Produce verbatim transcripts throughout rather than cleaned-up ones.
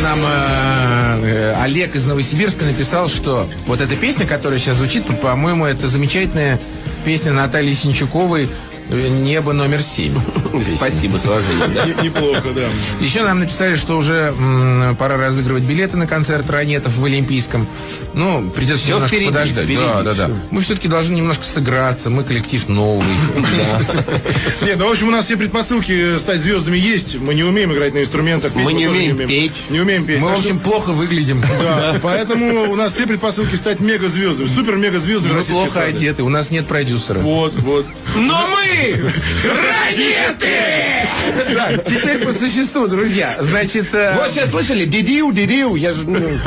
нам э, Олег из Новосибирска написал, что вот эта песня, которая сейчас звучит, по-моему, это замечательная песня Натальи Синчуковой «Небо номер семь». Спасибо, с уважением. Да? Неплохо, да. Еще нам написали, что уже м, пора разыгрывать билеты на концерт Ранетов в Олимпийском. Ну, придется все немножко впереди, подождать. впереди, да, да, да. все. Мы все-таки должны немножко сыграться. Мы коллектив новый. Нет, ну, в общем, у нас все предпосылки стать звездами есть. Мы не умеем играть на инструментах. Мы не умеем петь. Не умеем петь. Мы, в общем, плохо выглядим. Да, поэтому у нас все предпосылки стать мегазвездами, супер-мегазвездами Мы российской плохо эстрады. одеты. У нас нет продюсера. Вот, вот. Но мы Ранеты! Да, теперь по существу, друзья. Значит... э, Вот сейчас слышали? Дидиу, дидиу. Я же... ну,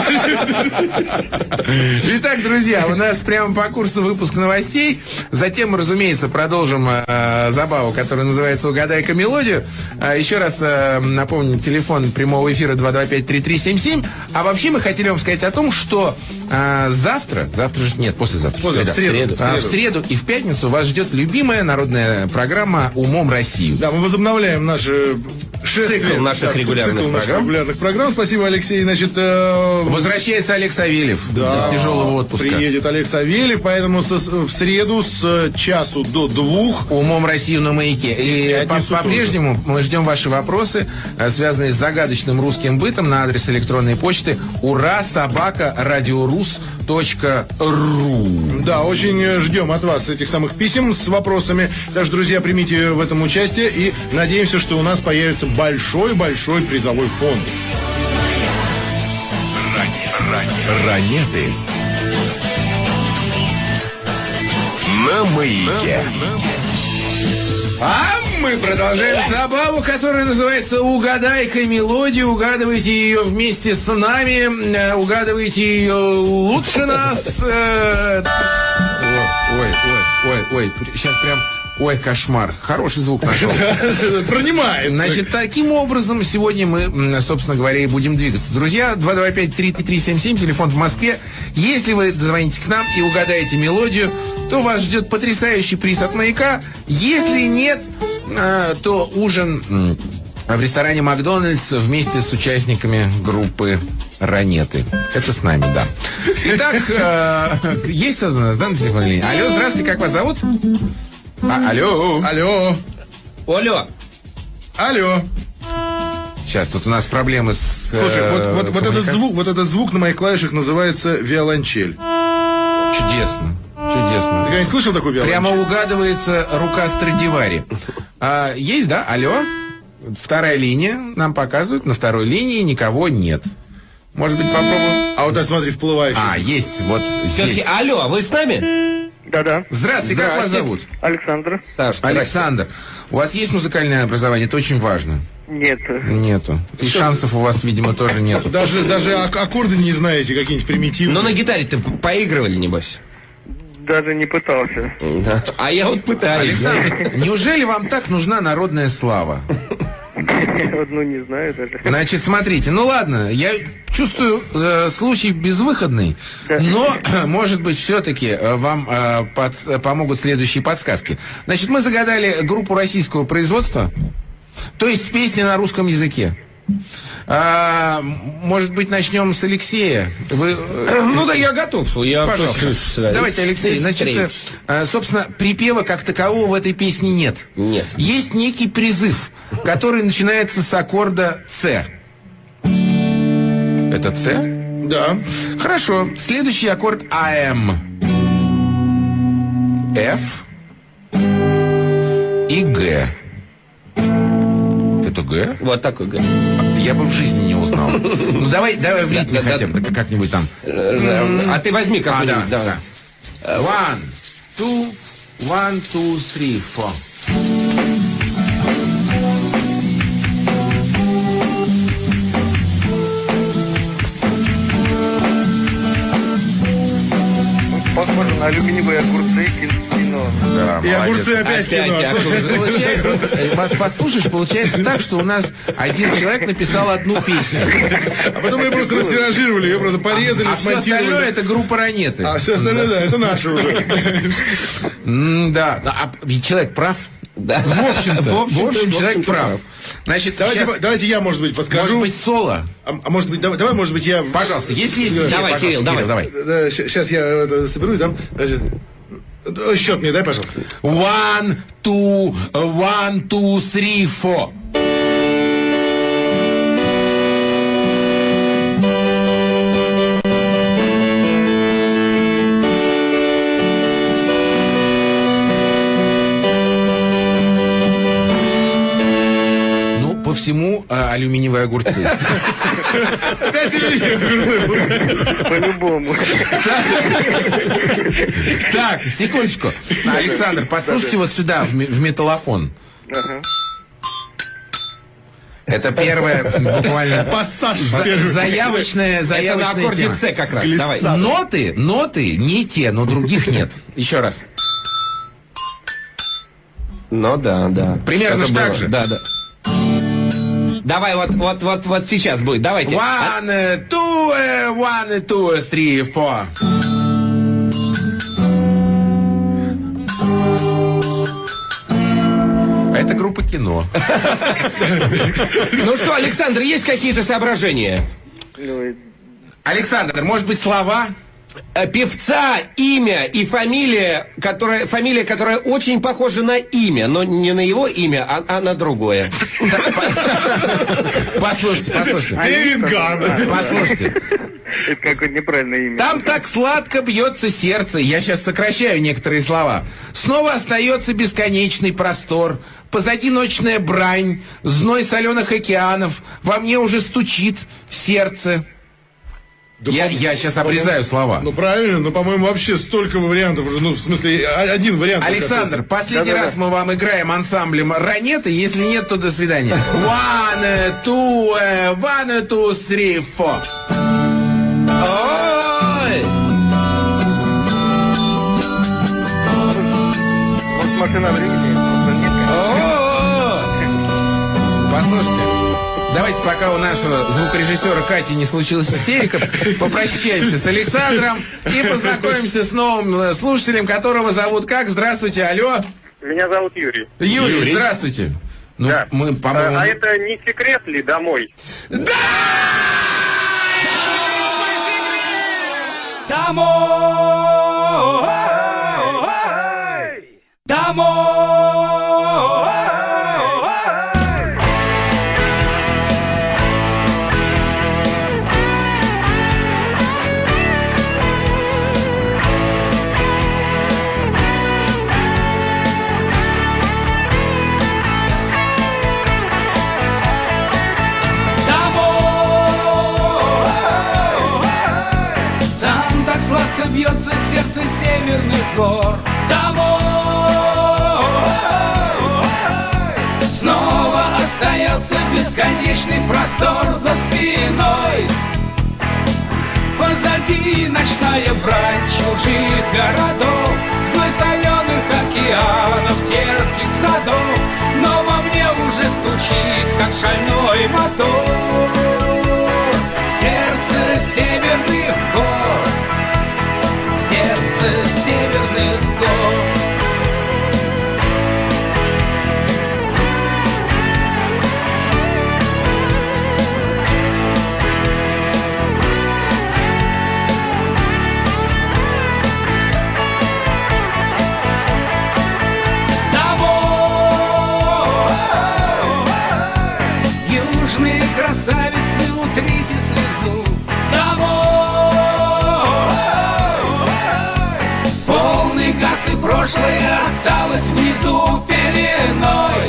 Итак, друзья, у нас прямо по курсу выпуск новостей. Затем мы, разумеется, продолжим э, забаву, которая называется «Угадай-ка мелодию». А, еще раз э, напомню, телефон прямого эфира два два пять три три семь семь. А вообще мы хотели вам сказать о том, что э, завтра, завтра же нет, послезавтра, После, среда. в среду, А, в среду. в среду и в пятницу вас ждет любимая народная программа «Умом Россию». Да, мы возобновляем наши шествие, Цикл наших да, регулярных цикл наших программ. регулярных программ. Спасибо, Алексей. Значит, э, Возвращается Олег Савельев да, из тяжелого отпуска. приедет Олег Савельев, поэтому со- в среду с часу до двух. «Умом Россию» на маяке. И по- Пятницу по-прежнему мы ждем ваши вопросы, э, связанные с загадочным русским бытом, на адрес электронной почты ура собака радиорус точка ру. Да, очень э, ждем от вас этих самых писем с вопросами. Так что, друзья, примите в этом участие и надеемся, что у нас появится большой-большой призовой фонд. Ранеты на маяке. А мы продолжаем забаву, которая называется «Угадай-ка мелодию». Угадывайте ее вместе с нами. Э, Угадывайте ее лучше нас. Э, Ой, ой, ой, ой. Сейчас прям... Ой, кошмар. Хороший звук нашел. Пронимает. Значит, таким образом сегодня мы, м, собственно говоря, и будем двигаться. Друзья, два два пять три три семь семь, телефон в Москве. Если вы дозвонитесь к нам и угадаете мелодию, то вас ждет потрясающий приз от «Маяка». Если нет, э, то ужин м, в ресторане «Макдональдс» вместе с участниками группы «Ранеты». Это с нами, да. Итак, э, есть кто-то у нас, да, на телефонной линии? Алло, здравствуйте, как вас зовут? А, алло. Алло. Алло. Алло. Сейчас тут у нас проблемы с... Слушай, э, вот, вот, вот этот коммуникацией. звук, вот этот звук на моих клавишах называется виолончель. Чудесно. Чудесно. Ты не слышал такой виолончель? Прямо угадывается рука Страдивари. А, есть, да? Алло? Вторая линия. Нам показывают. На второй линии никого нет. Может быть, попробуем? А вот так смотри, вплывающий. А, есть. Вот Все-таки, здесь. алло, вы с нами? Да-да. Здравствуйте, как вас Здрасте. зовут? Александр? Саш, Александр. У вас есть музыкальное образование? Это очень важно. Нет. Нету. И шансов у вас, видимо, тоже нету. Даже, даже ак- аккорды не знаете, какие-нибудь примитивные. Но на гитаре-то поигрывали, небось? Даже не пытался. Да. А я вот пытаюсь. Александр, неужели вам так нужна народная слава? Ну, не знаю даже. Значит, смотрите, ну ладно, я чувствую э, случай безвыходный, но, может быть, все-таки э, вам э, под- помогут следующие подсказки. Значит, мы загадали группу российского производства, то есть песни на русском языке. А, может быть, начнем с Алексея. Вы, э, Ну да, я готов. Я пожалуйста. просто- Давайте, Алексей, значит, э, э, собственно, припева как такового в этой песне нет. Нет. Есть некий призыв, который начинается с аккорда С. Это С? Да. Хорошо. Следующий аккорд АМ. Ф и Г. Это Г? Вот такой, говорит. Я бы в жизни не узнал. Ну давай, давай в ритме Да, да, хотя бы, да, как-нибудь там. А ты возьми А, какой-нибудь. да, да. да. One, two, one, two, three, four. Похоже на алюминиевые огурцы кино. Да, И огурцы опять Опять кино. огурцы. Слушай, получается, э, вас послушаешь, получается так, что у нас один человек написал одну песню. А потом ее просто растиражировали, ее просто порезали, А все остальное смонтировали. это группа Ранеты. А все остальное, да, это наши уже. М, Да, а ведь человек прав. Да. В общем-то, в общем, в общем-то, человек прав. Значит, Давайте, сейчас, давайте я, может быть, подскажу. может быть, соло? А, а может быть, давай, давай, может быть, я... Пожалуйста, если есть идея, Давай, пожалуйста, Кирилл, давай. давай. Да, сейчас я это соберу и дам. Значит, счет мне дай, пожалуйста. One, two, one, two, three, four. Ну, по всему а, алюминиевые огурцы. Опять или По-любому. Так, секундочку. Александр, послушайте вот сюда, в ме- в металлофон. Ага. Это первое, буквально, Пассаж. за- заявочная, Это на заявочная аккорде тема. С как раз. Давай. Ноты, ноты не те, но других нет. Еще раз. Ну да, да. Примерно Что-то ж так было. же. Да, да. Давай, вот, вот, вот, вот сейчас будет. Давайте. One, э, two, э, one, two, three, four. Это группа кино. Ну что, Александр, есть какие-то соображения? Ну, Александр, может быть, слова? Э, Певца, имя и фамилия, которая, фамилия, которая очень похожа на имя, но не на его имя, а, а на другое. Послушайте, послушайте. Дэвид Гарнер. Послушайте. это какое-то неправильное имя. Там так сладко бьется сердце. Я сейчас сокращаю некоторые слова. Снова остается бесконечный простор. Позади ночная брань, зной соленых океанов. Во мне уже стучит сердце. Я, я сейчас обрезаю слова. Ну правильно, но, по-моему, вообще столько вариантов уже, ну, в смысле, а- один вариант. Александр, последний Да-да-да. раз мы вам играем ансамблем ранеты. Если нет, то до свидания. One, two, э, one, two, three, four. Ой! Вот машина времени. просто нет, О! Послушайте, давайте, пока у нашего звукорежиссера Кати не случилась истерика, попрощаемся с Александром и познакомимся с новым э, слушателем, которого зовут как? Здравствуйте, алло. Меня зовут Юрий. Юрий, Юрий. здравствуйте. Ну, Да. мы, по-моему... А, а это не секрет ли домой? Там так сладко бьется сердце северных гор. Домой снова остается бесконечный простор за спиной. Позади ночная брань чужих городов, зной соленых океанов, терпких садов. Но во мне уже стучит, как шальной мотор, сердце северных гор, сердце северных гор. Южные красавицы, утрите слезу. Полный газ и прошлое осталось внизу пеленой.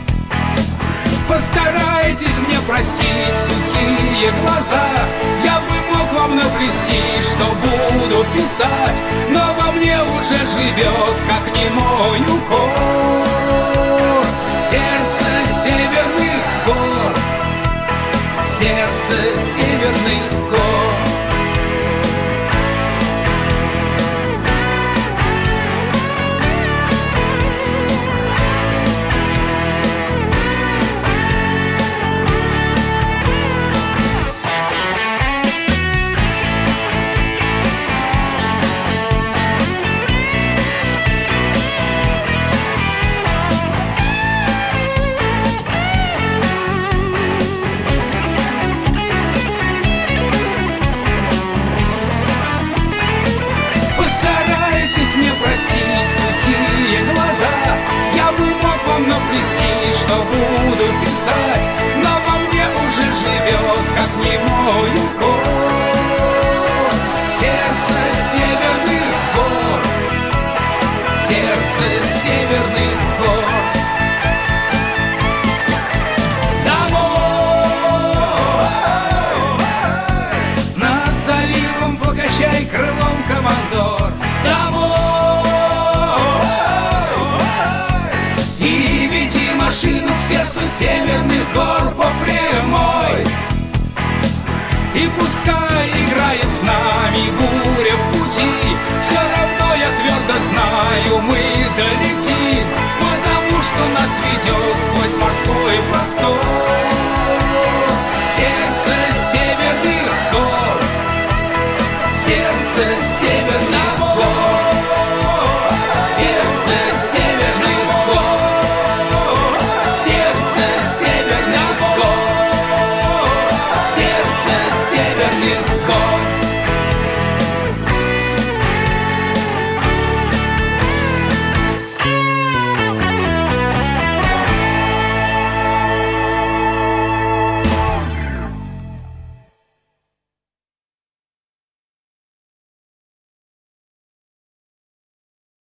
Постарайтесь мне простить сухие глаза. Я бы мог вам наплести, что буду писать, но во мне уже живет, как немой укор, сердце северных гор, сердце северных гор. северных гор.